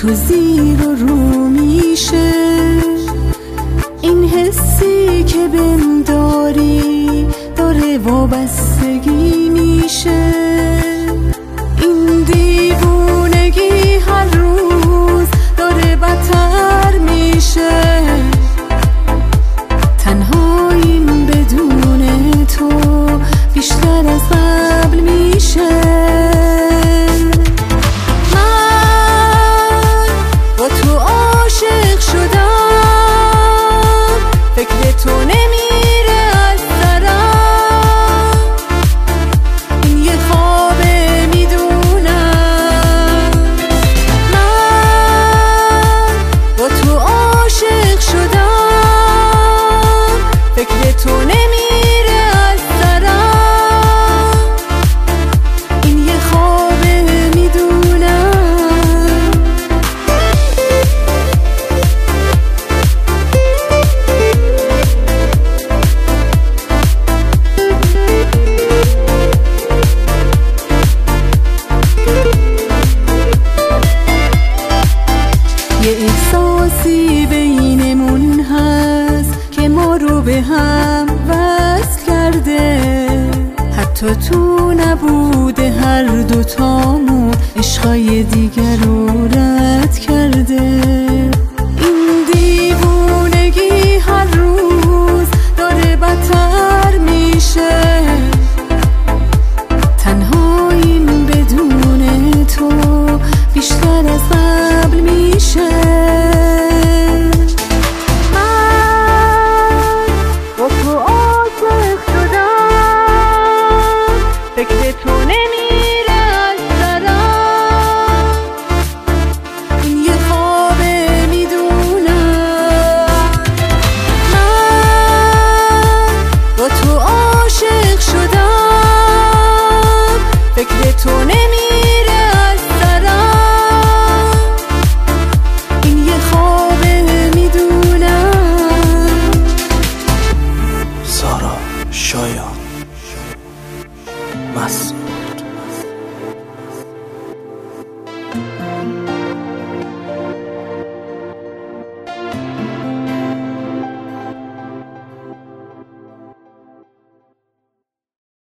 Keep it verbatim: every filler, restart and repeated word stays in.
تو زیر و رو میشه، این حسی که بهم داری داره وابستگی میشه. این دیوونگی هر روز داره بدتر میشه، تنهاییم بدون تو بیشتر از قبل میشه. من با تو عاشق شدم، فکر تو نمیره از سرم، این یه خوابه میدونم. من با تو عاشق شدم، فکر تو نمیره از سرم، این یه خوابه میدونم. یه احساسی بینمون هست که ما رو به هم وصل کرده، حتی تو نبوده هر دوتامون عشقای دیگر رو رد کرده. این دیوونگی هر روز داره بدتر میشه، تنهاییم بدون تو بیشتر از قبل میشه. من با تو عاشق شدم، فکر تو نمیره از سرم، این یه خوابه میدونم. من با تو عاشق شدم، فکر تو نمیره از سرم، این یه خوابه میدونم. سارا شایان مست